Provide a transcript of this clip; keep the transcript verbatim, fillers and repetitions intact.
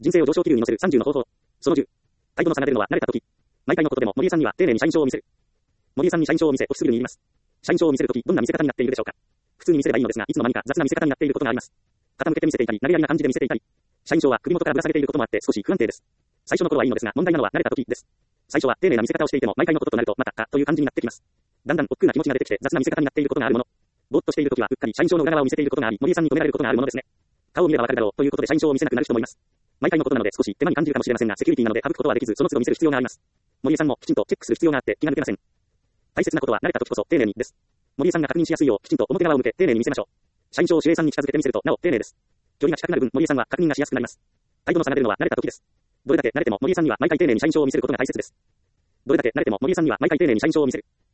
人生を上昇気流に乗せるさんじゅうの方法。そのじゅう。態度の差が出るのは慣れた時。毎回のことでも森江さんには丁寧に社員証を見せる。森江さんに社員証を見せ、オフィスビルに言います。社員証を見せるとき、どんな見せ方になっているでしょうか。普通に見せればいいのですが、いつの間にか雑な見せ方になっていることがあります。傾けて見せていたり、投げやりな感じで見せていたり。社員証は首元からぶら下げていることもあって少し不安定です。最初の頃はいいのですが、問題なのは慣れた時です。最初は丁寧な見せ方をしていても、毎回のこととなると、またかという感じになってきます。だんだん億劫な気持ちが出てきて、雑な見せ方になっていることがあるもの。ぼーっとしているときは、うっかり社員証の裏側を見せていることがあり、森江さんに止められることがあるものですね。顔を見ればわかるだろうということで社員証を見せなくなる人もいます。毎回のことなので少し手間に感じるかもしれませんが、セキュリティなので省くことはできず、その都度見せる必要があります。森江さんもきちんとチェックする必要があって気が抜けません。大切なことは慣れた時こそ丁寧にです。森江さんが確認しやすいよう、きちんと表側を向け丁寧に見せましょう。社員証を指令さんに近づけて見せるとなお丁寧です。距離が近くなる分、森江さんは確認がしやすくなります。態度の差が出るのは慣れた時です。どれだけ慣れても森江さんには毎回丁寧に社員証を見せることが大切です。どれだけ慣れても森江さんには毎回丁寧に社員証を見せる。